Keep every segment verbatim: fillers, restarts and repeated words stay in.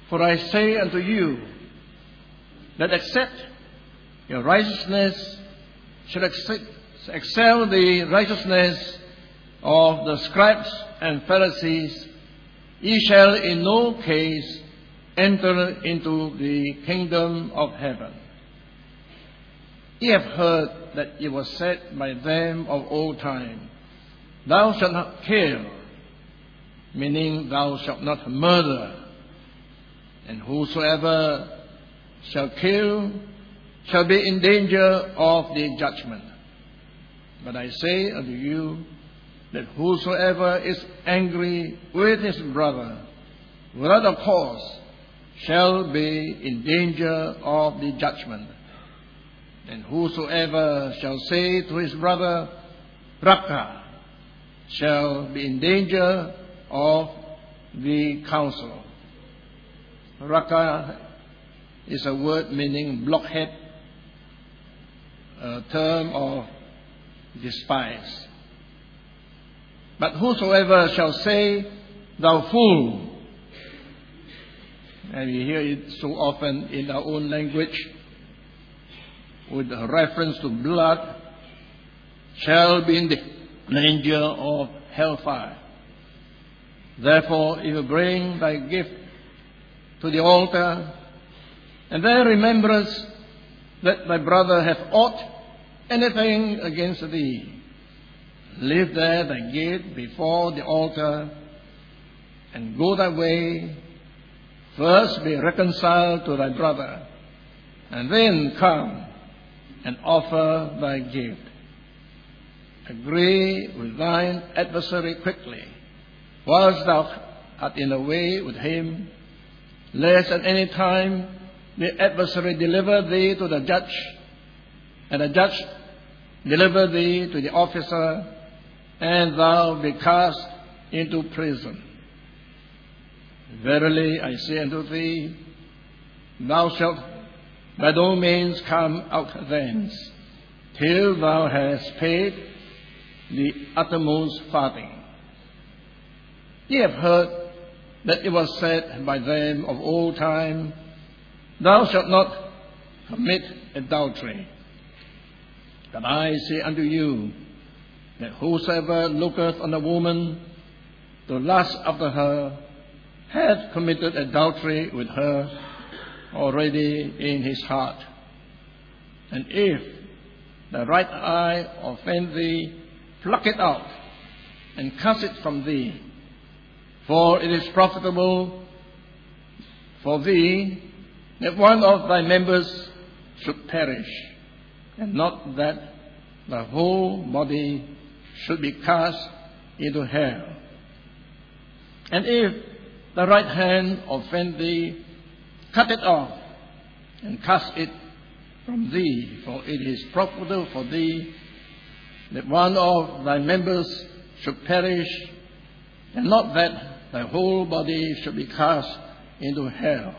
For I say unto you, that except your righteousness should excel the righteousness of the scribes and Pharisees, ye shall in no case enter into the kingdom of heaven. Ye have heard that it was said by them of old time, Thou shalt not kill, meaning thou shalt not murder, and whosoever shall kill shall be in danger of the judgment. But I say unto you, that whosoever is angry with his brother without a cause shall be in danger of the judgment. And whosoever shall say to his brother, Raca, shall be in danger of the council. Raca is a word meaning blockhead, a term of despise. But whosoever shall say, Thou fool, and we hear it so often in our own language, with reference to blood, shall be in the danger of hellfire. Therefore, if you bring thy gift to the altar, and there rememberest that thy brother hath aught anything against thee, leave there thy gift before the altar, and go thy way. First be reconciled to thy brother, and then come and offer thy gift. Agree with thine adversary quickly, whilst thou art in the way with him, lest at any time the adversary deliver thee to the judge, and the judge deliver thee to the officer, and thou be cast into prison. Verily I say unto thee, thou shalt by no means come out thence, till thou hast paid the uttermost farthing. Ye have heard that it was said by them of old time, Thou shalt not commit adultery. But I say unto you, that whosoever looketh on a woman to lust after her, hath committed adultery with her already in his heart. And if the right eye offend thee, pluck it out, and cast it from thee. For it is profitable for thee that one of thy members should perish, and not that the whole body should be cast into hell. And if the right hand offend thee, cut it off, and cast it from thee. For it is profitable for thee that one of thy members should perish, and not that thy whole body should be cast into hell.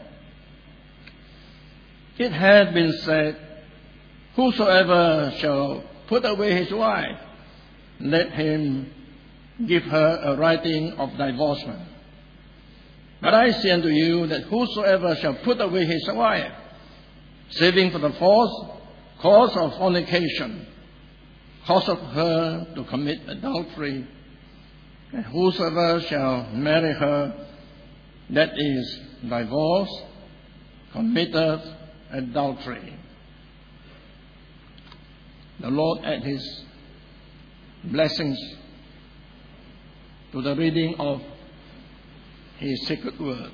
It hath been said, Whosoever shall put away his wife, let him give her a writing of divorcement. But I say unto you, that whosoever shall put away his wife, saving for the false cause of fornication, causeth her to commit adultery, and whosoever shall marry her, that is divorced, committeth adultery. The Lord add his blessings to the reading of his sacred word.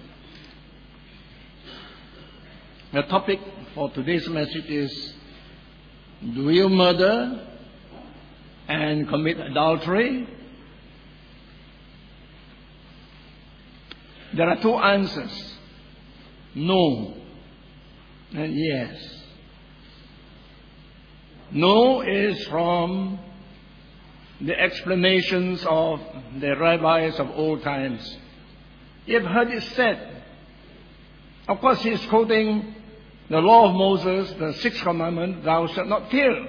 The topic for today's message is, do you murder and commit adultery? There are two answers, no and yes. No is from the explanations of the rabbis of old times. You have heard it said. Of course, he is quoting the law of Moses, the sixth commandment, thou shalt not kill.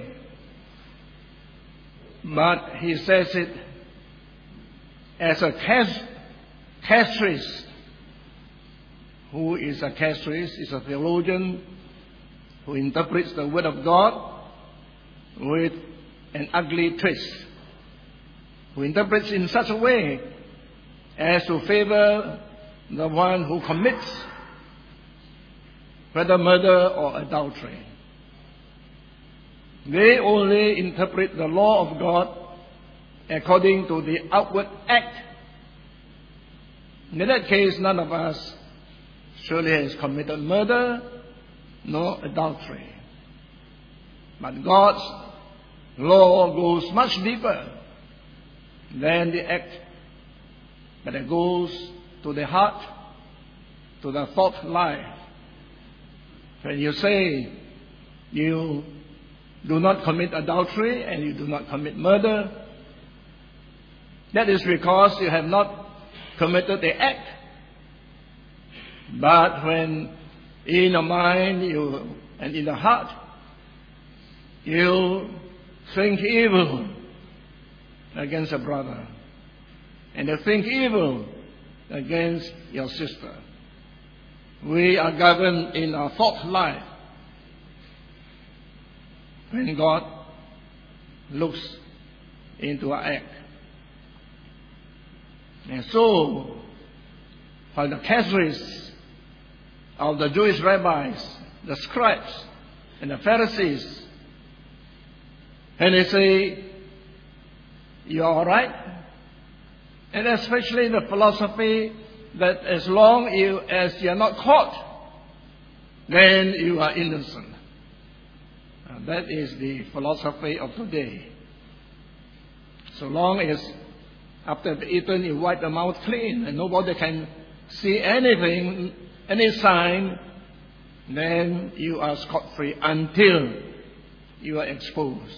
But he says it as a castrist who is a casuist, is a theologian, who interprets the Word of God with an ugly twist, who interprets in such a way as to favor the one who commits whether murder or adultery. They only interpret the law of God according to the outward act. In that case, none of us surely has committed murder nor adultery. But God's law goes much deeper than the act, but it goes to the heart, to the thought life. When you say you do not commit adultery and you do not commit murder, that is because you have not committed the act. But when in the mind you and in the heart you think evil against a brother, and you think evil against your sister, we are governed in our thought life. When God looks into our act. And so, for the casuists of the Jewish rabbis, the scribes, and the Pharisees, and they say, you're all right. And especially the philosophy that as long you, as you're not caught, then you are innocent. Uh, that is the philosophy of today. So long as after you've eaten you wipe the mouth clean and nobody can see anything, any sign, then you are scot-free until you are exposed.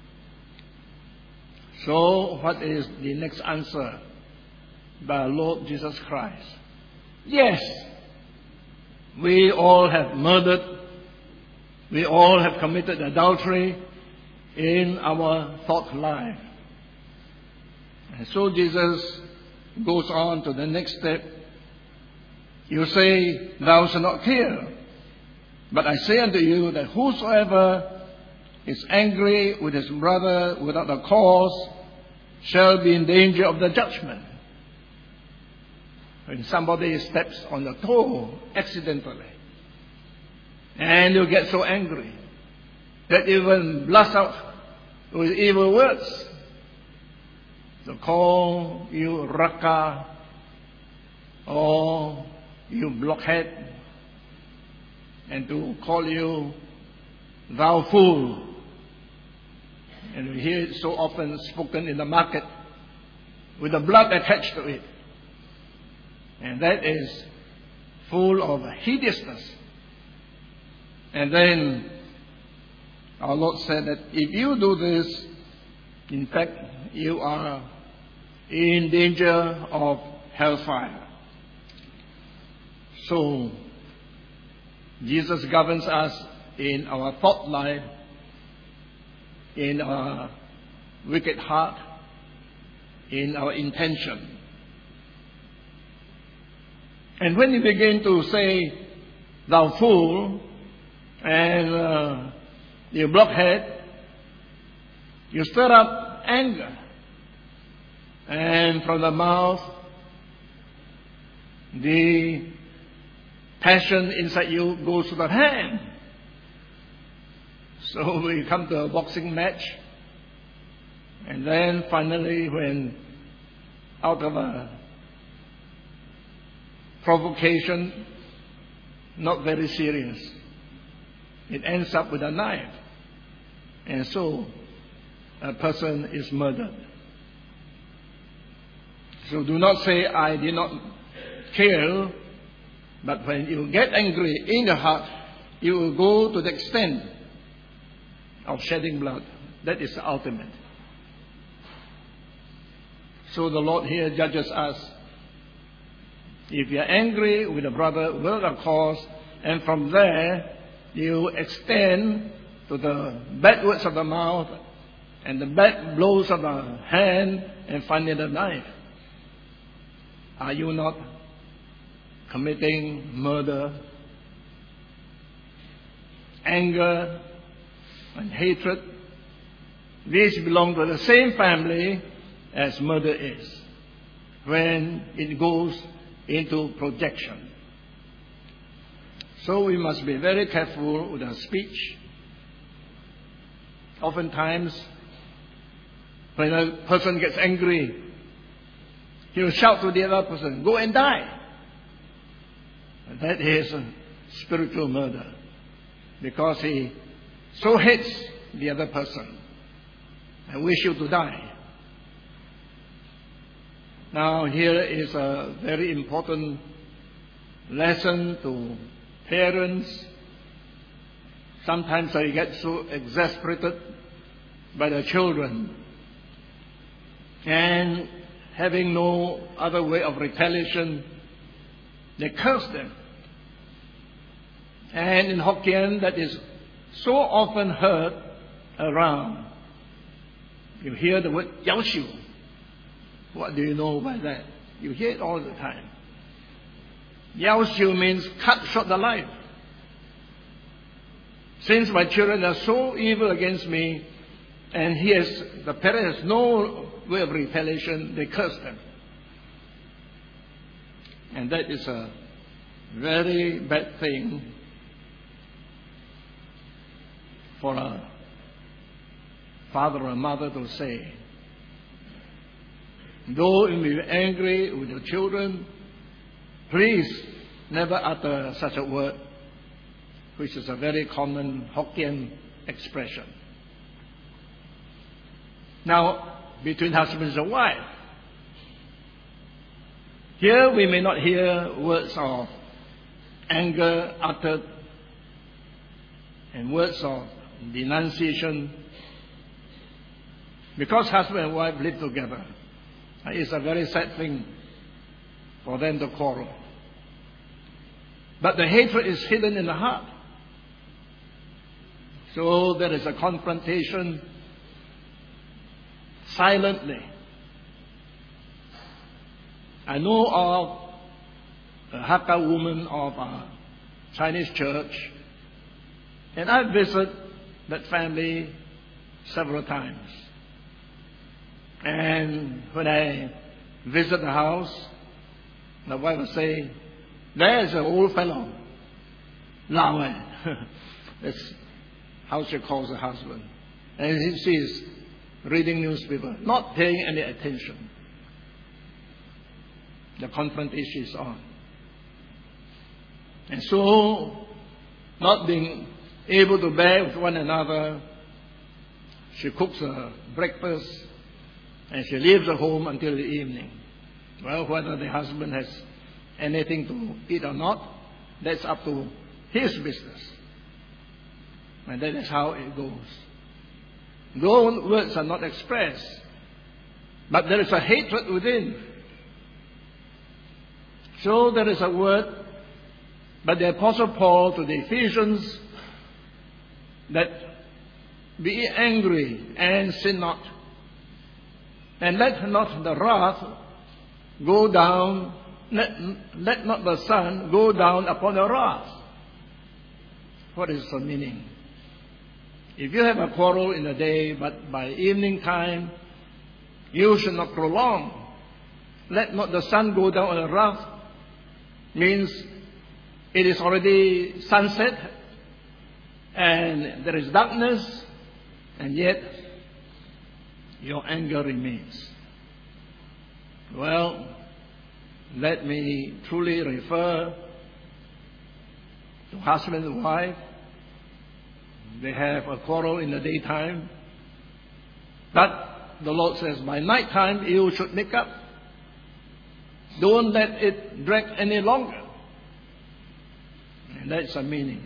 So what is the next answer by our Lord Jesus Christ? Yes, we all have murdered. We all have committed adultery in our thought life. And so Jesus goes on to the next step. You say, thou shalt not kill. But I say unto you that whosoever is angry with his brother without a cause shall be in danger of the judgment. When somebody steps on the toe accidentally, and you get so angry that you even blast out with evil words to call you raka or you blockhead, and to call you thou fool. And we hear it so often spoken in the market with the blood attached to it. And that is full of hideousness. And then our Lord said that if you do this, in fact, you are in danger of hellfire. So, Jesus governs us in our thought life, in our wicked heart, in our intention. And when you begin to say, thou fool, and uh, you blockhead, you stir up anger. And from the mouth, the passion inside you goes to the hand. So we come to a boxing match. And then finally, when out of a provocation, not very serious, it ends up with a knife. And so a person is murdered. So do not say, I did not kill. But when you get angry in your heart, you will go to the extent of shedding blood. That is the ultimate. So the Lord here judges us. If you are angry with a brother without a cause, and from there you extend to the bad words of the mouth and the bad blows of the hand and finally the knife, are you not committing murder, anger, and hatred. These belong to the same family as murder is when it goes into projection. So we must be very careful with our speech. Oftentimes, when a person gets angry, he will shout to the other person, "Go and die." And that is a spiritual murder, because he so hates the other person and wishes you to die. Now, here is a very important lesson to parents. Sometimes they get so exasperated by the children, and having no other way of retaliation, they curse them. And in Hokkien, that is so often heard around. You hear the word "yao xiu." What do you know by that? You hear it all the time. Yao xiu means cut short the life. Since my children are so evil against me, and he has, the parent has no way of retaliation, they curse them. And that is a very bad thing for a father or a mother to say. Though you may be angry with your children, please never utter such a word, which is a very common Hokkien expression. Now, between husband and wife, here we may not hear words of anger uttered and words of denunciation, because husband and wife live together. It's a very sad thing for them to quarrel. But the hatred is hidden in the heart. So there is a confrontation silently. I know of a Hakka woman of a Chinese church, and I visited that family several times. And when I visit the house, the wife will say, "There's an old fellow, Lao eh." That's how she calls her husband. And she is reading newspaper, not paying any attention. The confrontation is on. And so, not being able to bear with one another, she cooks a breakfast and she leaves the home until the evening. Well, whether the husband has anything to eat or not, that's up to his business. And that is how it goes. Though words are not expressed, but there is a hatred within. So there is a word, but the Apostle Paul to the Ephesians, that be angry and sin not. And let not the wrath go down, let, let not the sun go down upon the wrath. What is the meaning? If you have a quarrel in the day, but by evening time, you should not prolong. Let not the sun go down on the wrath. Means it is already sunset, and there is darkness, and yet your anger remains. Well, let me truly refer to husband and wife. They have a quarrel in the daytime, but the Lord says by night time you should make up. Don't let it drag any longer. And that's the meaning.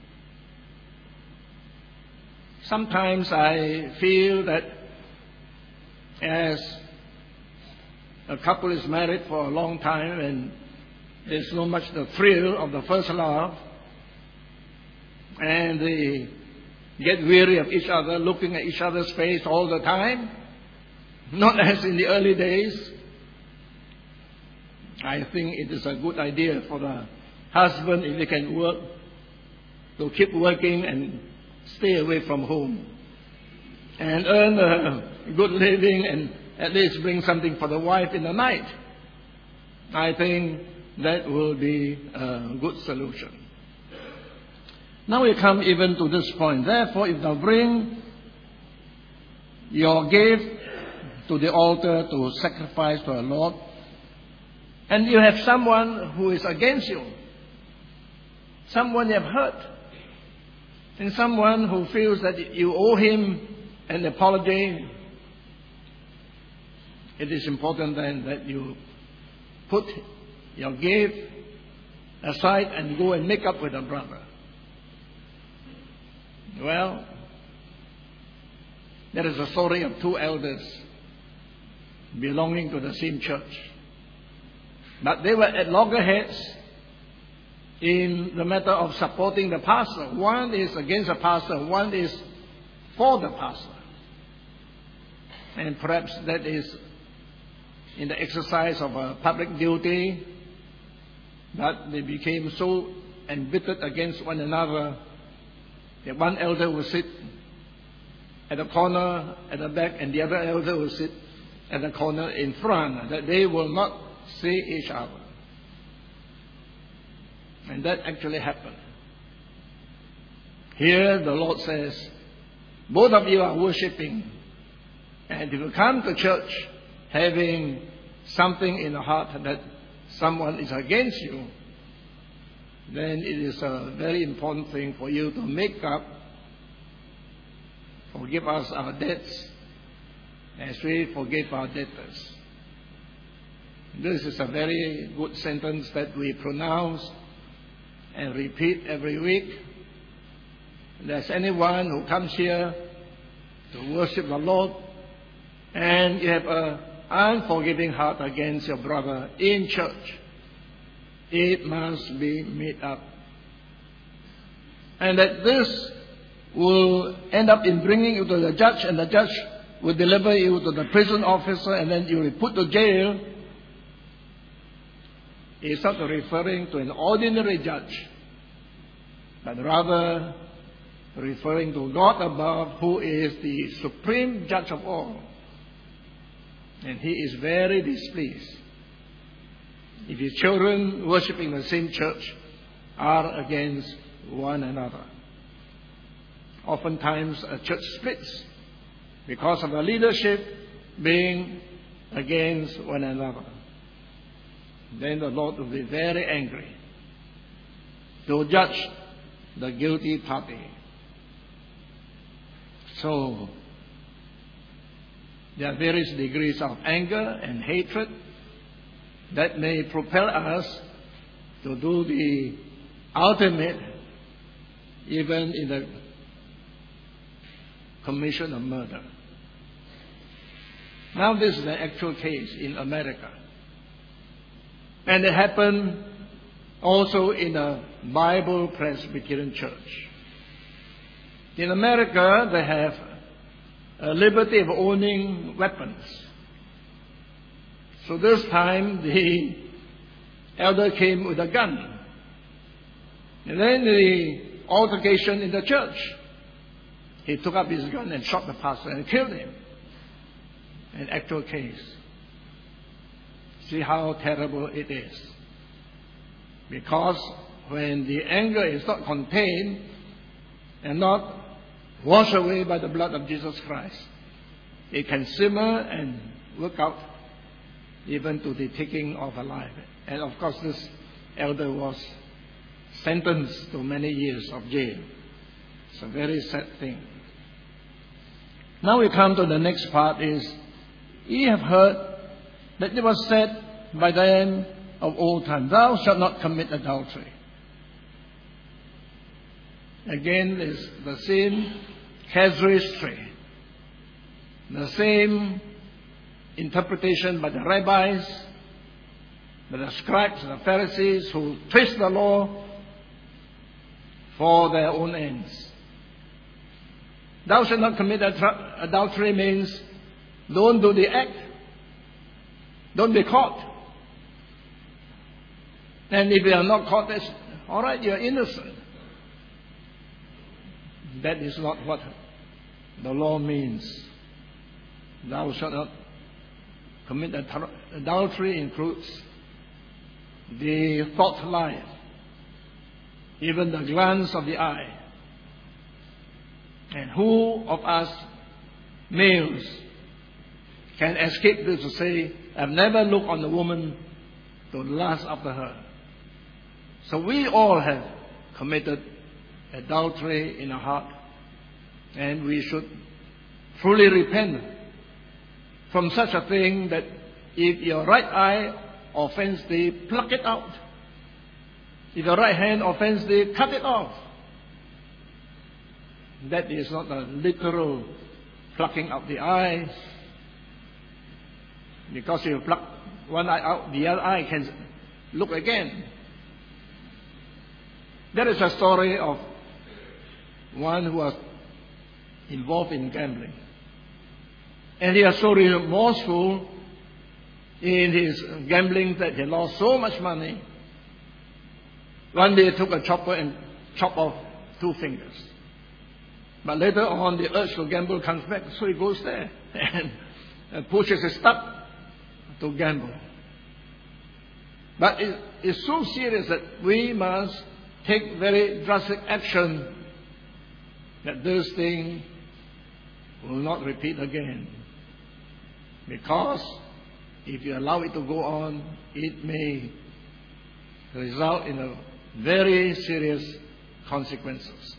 Sometimes I feel that as a couple is married for a long time and there's not much the thrill of the first love, and they get weary of each other, looking at each other's face all the time, not as in the early days. I think it is a good idea for the husband, if he can work, to keep working and stay away from home and earn a good living and at least bring something for the wife in the night. I think that will be a good solution. Now we come even to this point. Therefore, if thou bring your gift to the altar to sacrifice to the Lord, and you have someone who is against you, someone you have hurt, and someone who feels that you owe him an apology, it is important then that you put your gift aside and go and make up with a brother. Well, there is a story of two elders belonging to the same church. But they were at loggerheads in the matter of supporting the pastor. One is against the pastor, one is for the pastor. And perhaps that is in the exercise of a public duty, that they became so embittered against one another that one elder will sit at the corner at the back and the other elder will sit at the corner in front, that they will not see each other. And that actually happened. Here the Lord says, both of you are worshipping, and if you come to church having something in the heart that someone is against you, then it is a very important thing for you to make up, forgive us our debts as we forgive our debtors. This is a very good sentence that we pronounce and repeat every week. If there's anyone who comes here to worship the Lord and you have an unforgiving heart against your brother in church, it must be made up. And that this will end up in bringing you to the judge, and the judge will deliver you to the prison officer, and then you will be put to jail. It's not referring to an ordinary judge, but rather referring to God above, who is the supreme judge of all. And he is very displeased if his children worshipping the same church are against one another. Oftentimes a church splits because of the leadership being against one another. Then the Lord will be very angry to judge the guilty party. So there are various degrees of anger and hatred that may propel us to do the ultimate, even in the commission of murder. Now this is the actual case in America. And it happened also in a Bible Presbyterian church. In America, they have a liberty of owning weapons. So this time, the elder came with a gun. And then the altercation in the church. He took up his gun and shot the pastor and killed him. An actual case. See how terrible it is. Because when the anger is not contained and not washed away by the blood of Jesus Christ, it can simmer and work out even to the taking of a life. And of course this elder was sentenced to many years of jail. It's a very sad thing. Now we come to the next part is, ye have heard that it was said by them of old time, thou shalt not commit adultery. Again is the same casuistry, the same interpretation by the rabbis, by the scribes and the Pharisees, who twist the law for their own ends. Thou shalt not commit adultery means, don't do the act. Don't be caught. And if you are not caught, that's all right, you are innocent. That is not what the law means. Thou shalt not commit adul- adultery includes the thought life, even the glance of the eye. And who of us males can escape this to say, I've never looked on a woman to lust after her? So we all have committed adultery in our heart, and we should truly repent from such a thing, that if your right eye offends thee, pluck it out. If your right hand offends thee, cut it off. That is not a literal plucking out the eyes, because if you pluck one eye out, the other eye can look again. There is a story of one who was involved in gambling. And he was so remorseful in his gambling that he lost so much money. One day he took a chopper and chopped off two fingers. But later on, the urge to gamble comes back, so he goes there and, and pushes his stuff to gamble. But it, it's so serious that we must take very drastic action, that this thing will not repeat again. Because if you allow it to go on, it may result in a very serious consequences.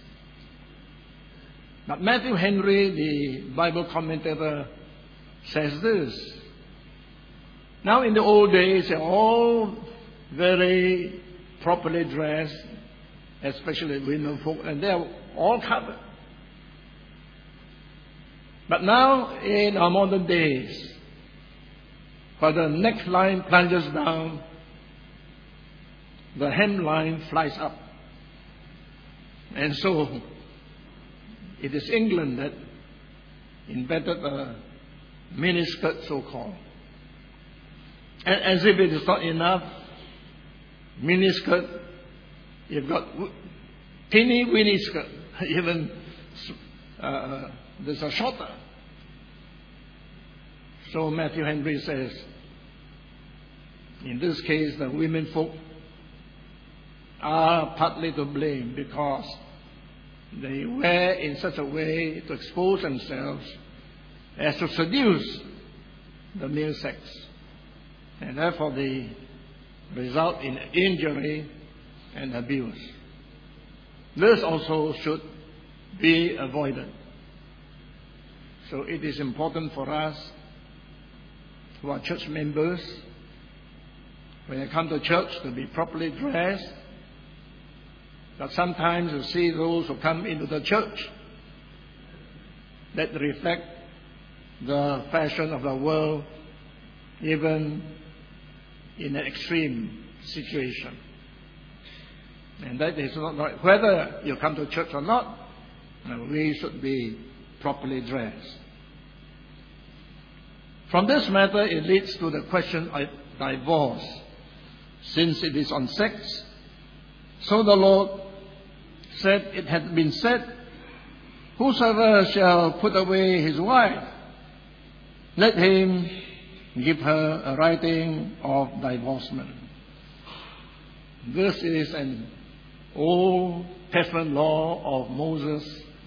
But Matthew Henry, the Bible commentator, says this. Now in the old days, they're all very properly dressed, especially women folk, and they're all covered. But now in our modern days, while the neckline plunges down, the hemline flies up. And so it is England that invented a miniskirt, so-called. And as if it is not enough, miniskirt, you've got teeny weeny skirt, even uh, there's a shorter. So Matthew Henry says, in this case, the women folk are partly to blame, because they wear in such a way to expose themselves as to seduce the male sex. And therefore they result in injury and abuse. This also should be avoided. So it is important for us, who are church members, when you come to church, to be properly dressed. But sometimes you see those who come into the church that reflect the fashion of the world, even in an extreme situation. And that is not right. Whether you come to church or not, we should be properly dressed. From this matter, it leads to the question of divorce. Since it is on sex, so the Lord said, it had been said, whosoever shall put away his wife, let him give her a writing of divorcement. This is an Old Testament law of Moses.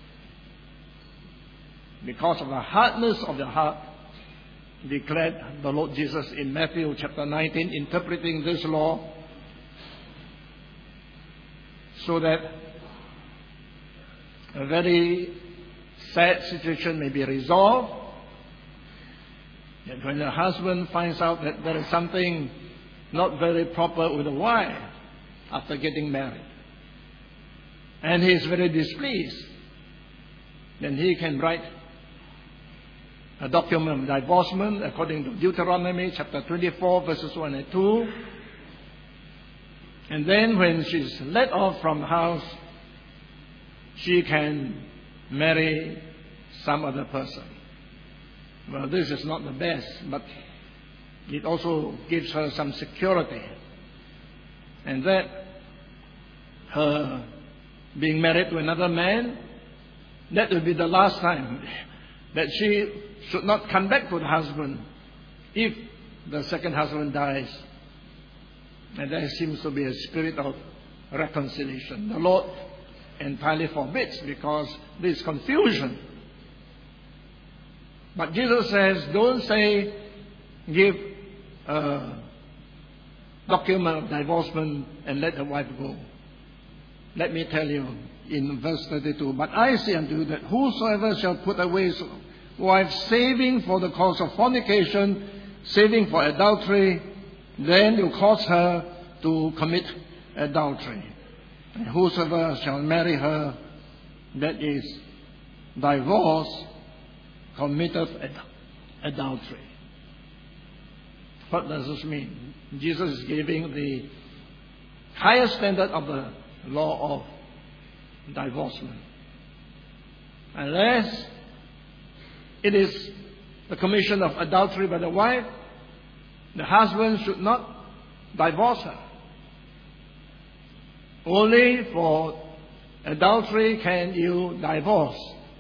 Because of the hardness of the heart, declared the Lord Jesus in Matthew chapter nineteen, interpreting this law so that a very sad situation may be resolved. And when the husband finds out that there is something not very proper with the wife after getting married, and he is very displeased, then he can write a document of divorcement according to Deuteronomy chapter twenty-four, verses one and two. And then when she's let off from the house, she can marry some other person. Well, this is not the best, but it also gives her some security. and that her being married to another man, that will be the last time that she should not come back to the husband if the second husband dies. And there seems to be a spirit of reconciliation. The Lord entirely forbids, because there is confusion. But Jesus says, don't say, give a document of divorcement and let the wife go. Let me tell you in verse thirty-two, but I say unto you that whosoever shall put away his wife, saving for the cause of fornication, saving for adultery, then you cause her to commit adultery. And whosoever shall marry her, that is divorced, committeth ad- adultery. What does this mean? Jesus is giving the highest standard of the law of divorcement. Unless it is the commission of adultery by the wife, the husband should not divorce her. Only for adultery can you divorce.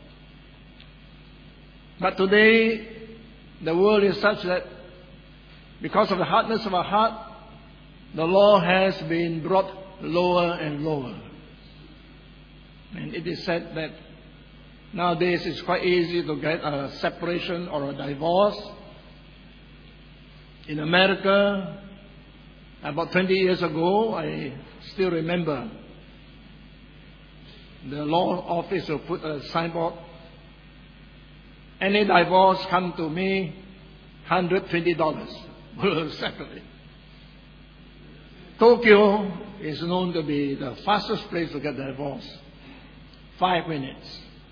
But today, the world is such that because of the hardness of our heart, the law has been brought lower and lower. And it is said that nowadays it's quite easy to get a separation or a divorce. In America, about twenty years ago, I still remember the law office will put a signboard, any divorce come to me, one hundred twenty dollars. We'll settle it. Tokyo is known to be the fastest place to get divorced. Five minutes.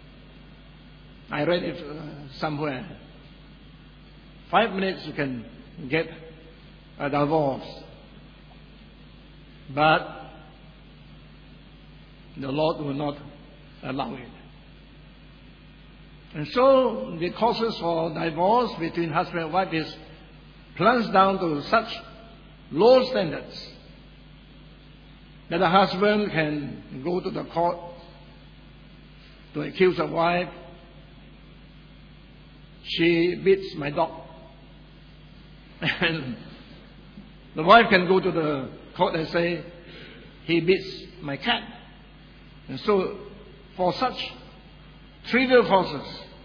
I read it uh, somewhere. Five minutes you can get a divorce. But the Lord will not allow it. And so the causes for divorce between husband and wife is plunged down to such low standards that the husband can go to the court to accuse a wife. She beats my dog. And the wife can go to the court and say, he beats my cat. And so, for such trivial causes,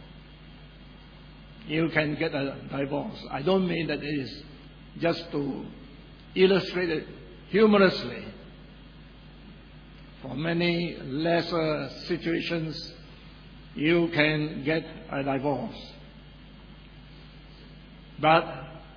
you can get a divorce. I don't mean that it is just to illustrate it humorously. For many lesser situations, you can get a divorce. But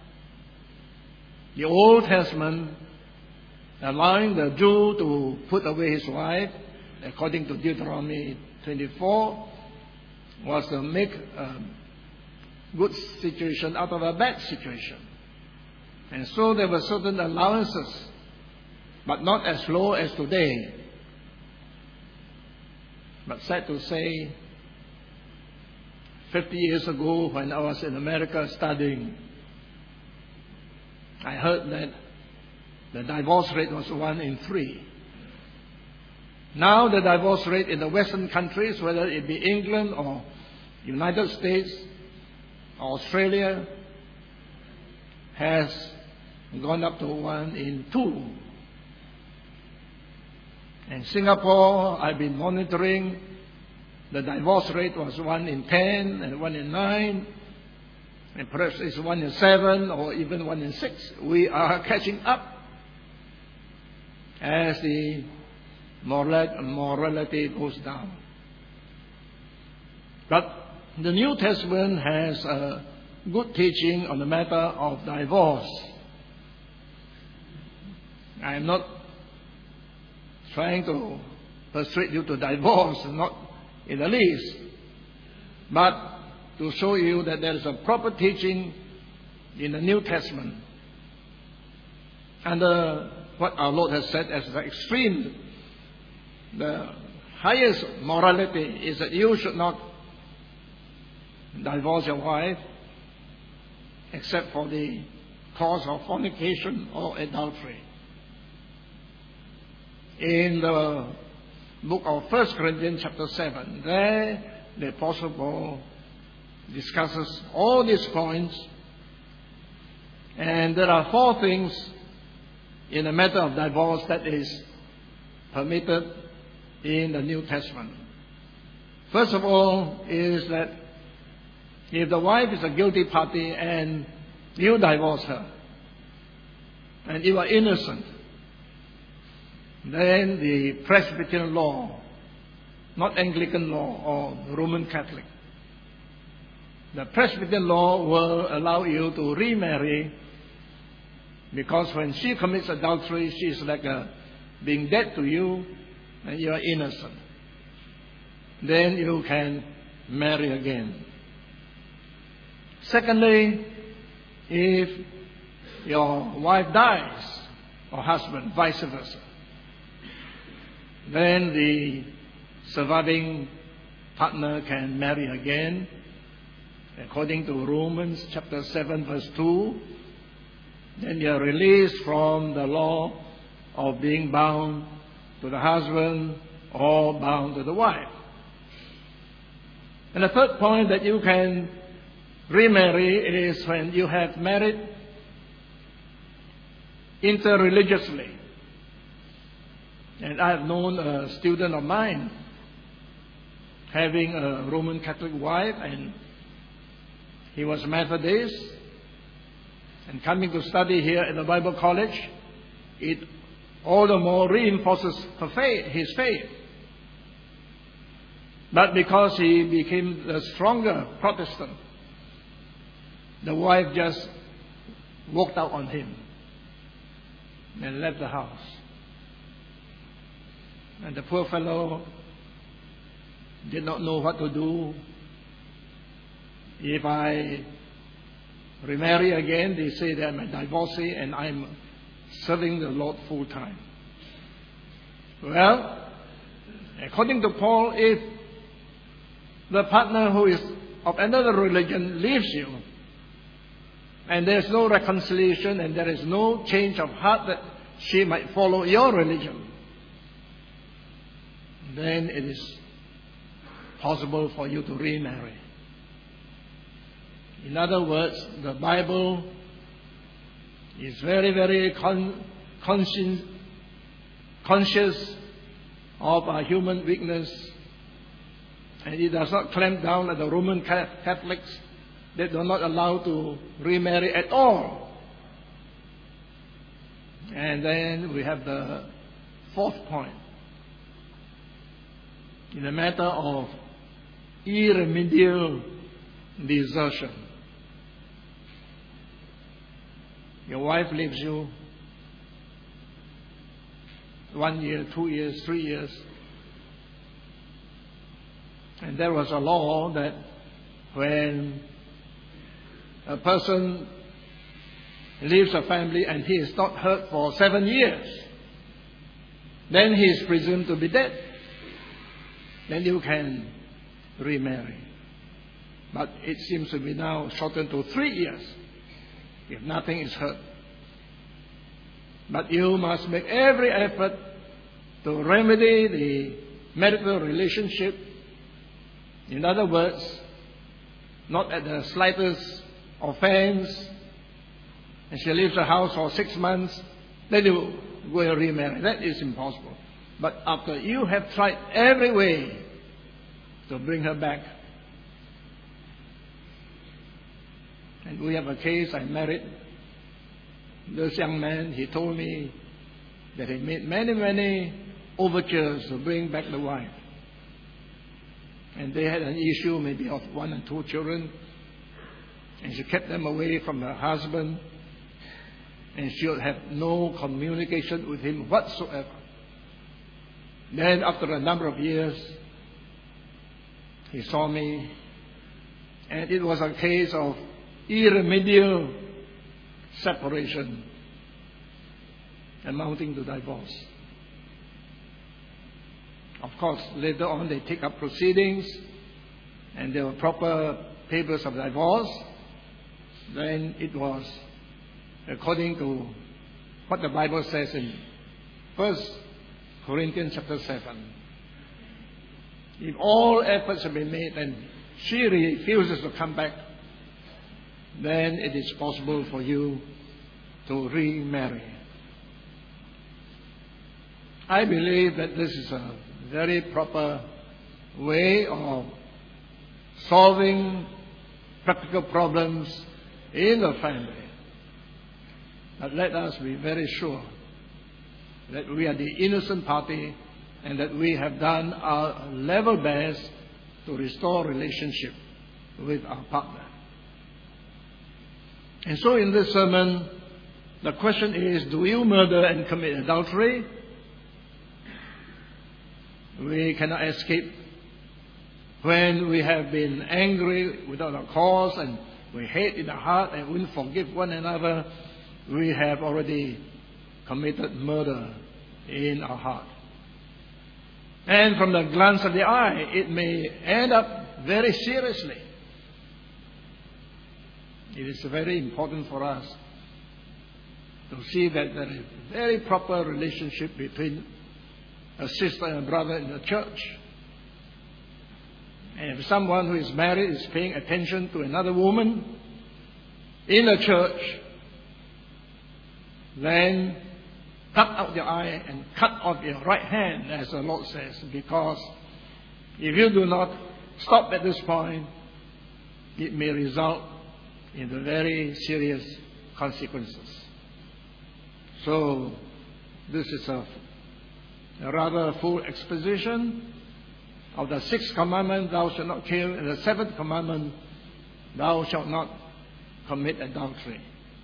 the Old Testament, allowing the Jew to put away his wife, according to Deuteronomy twenty-four, was to make a good situation out of a bad situation. And so there were certain allowances, but not as low as today. But sad to say, fifty years ago when I was in America studying, I heard that the divorce rate was one in three. Now the divorce rate in the Western countries, whether it be England or United States or Australia, has gone up to one in two. In Singapore, I've been monitoring, the divorce rate was one in ten and one in nine, and perhaps it's one in seven or even one in six. We are catching up as the morality goes down. But the New Testament has a good teaching on the matter of divorce. I am not trying to persuade you to divorce, not in the least, but to show you that there is a proper teaching in the New Testament. And uh, what our Lord has said as the extreme, the highest morality is that you should not divorce your wife except for the cause of fornication or adultery. in the book of First Corinthians chapter seven. There, the Apostle Paul discusses all these points, and there are four things in the matter of divorce that is permitted in the New Testament. First of all is that if the wife is a guilty party and you divorce her, and you are innocent, then the Presbyterian law, not Anglican law or Roman Catholic, the Presbyterian law will allow you to remarry, because when she commits adultery, she is like a, being dead to you, and you are innocent. Then you can marry again. Secondly, if your wife dies, or husband, vice versa, then the surviving partner can marry again. According to Romans chapter seven verse two, then you are released from the law of being bound to the husband or bound to the wife. And the third point that you can remarry is when you have married interreligiously. And I have known a student of mine having a Roman Catholic wife, and he was Methodist, and coming to study here at the Bible College, it all the more reinforces her faith, his faith. But because he became the stronger Protestant, the wife just walked out on him and left the house. And the poor fellow did not know what to do. If I remarry again, they say that I'm a divorcee and I'm serving the Lord full time. Well, according to Paul, if the partner who is of another religion leaves you, and there's no reconciliation and there is no change of heart that she might follow your religion, then it is possible for you to remarry. In other words, the Bible is very, very con- conscious, conscious of our human weakness, and it does not clamp down at the Roman Catholics. They do not allow to remarry at all. And then we have the fourth point. In the matter of irremediable desertion. Your wife leaves you one year, two years, three years. And there was a law that when a person leaves a family and he is not heard for seven years, then he is presumed to be dead. Then you can remarry. But it seems to be now shortened to three years if nothing is heard. But you must make every effort to remedy the marital relationship. In other words, not at the slightest offense, and she leaves the house for six months, then you will remarry. That is impossible. But after you have tried every way to bring her back, and we have a case, I married this young man. He told me that he made many, many overtures to bring back the wife. And they had an issue maybe of one and two children, and she kept them away from her husband, and she would have no communication with him whatsoever. Then after a number of years, he saw me, and it was a case of irremediable separation amounting to divorce. Of course, later on they take up proceedings and there were proper papers of divorce. Then it was according to what the Bible says in First Corinthians chapter seven. If all efforts have been made and she refuses to come back, then it is possible for you to remarry. I believe that this is a very proper way of solving practical problems in the family. But let us be very sure that we are the innocent party and that we have done our level best to restore relationship with our partner. And so in this sermon, the question is, do you murder and commit adultery? We cannot escape when we have been angry without a cause and we hate in our heart and won't forgive one another. We have already committed murder in our heart. And from the glance of the eye, it may end up very seriously. It is very important for us to see that there is a very proper relationship between a sister and a brother in the church. And if someone who is married is paying attention to another woman in the church, then cut out your eye and cut off your right hand, as the Lord says, because if you do not stop at this point, it may result in the very serious consequences. So, this is a, a rather full exposition of the sixth commandment, thou shalt not kill, and the seventh commandment, thou shalt not commit adultery.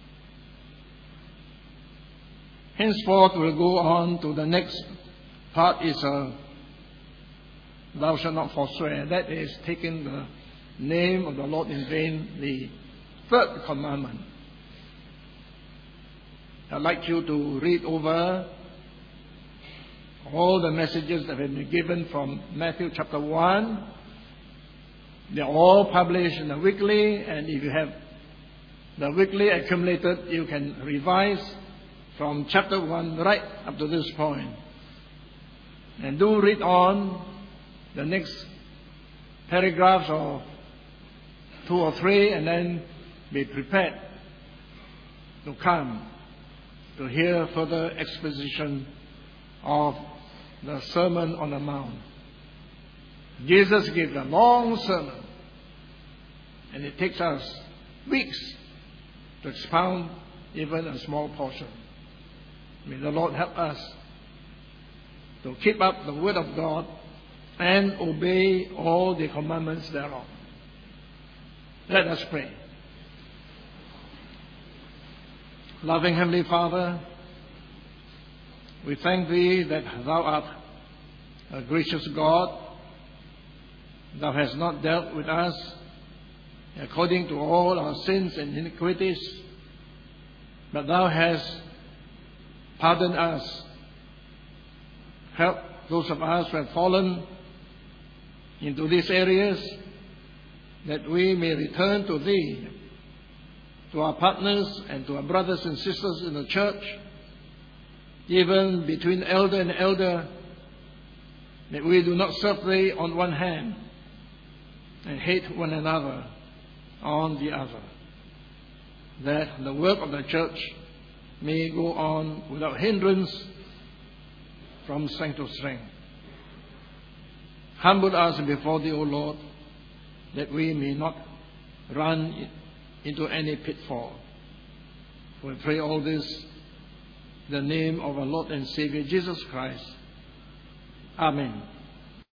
Henceforth, we'll go on to the next part is uh, thou shalt not forswear. That is taking the name of the Lord in vain, the third commandment. I'd like you to read over all the messages that have been given from Matthew chapter one. They're all published in the weekly, and if you have the weekly accumulated, you can revise from chapter one right up to this point. And do read on the next paragraphs or two or three, and then be prepared to come to hear further exposition of the Sermon on the Mount. Jesus gave a long sermon, and it takes us weeks to expound even a small portion. May the Lord help us to keep up the Word of God and obey all the commandments thereof. Let us pray. Loving Heavenly Father, we thank Thee that Thou art a gracious God. Thou hast not dealt with us according to all our sins and iniquities, but Thou hast pardoned us. Help those of us who have fallen into these areas, that we may return to Thee, to our partners and to our brothers and sisters in the church, even between elder and elder, that we do not serve Thee on one hand and hate one another on the other, that the work of the church may go on without hindrance from strength to strength. Humble us before Thee, O Lord, that we may not run into any pitfall. We pray all this in the name of our Lord and Savior Jesus Christ. Amen.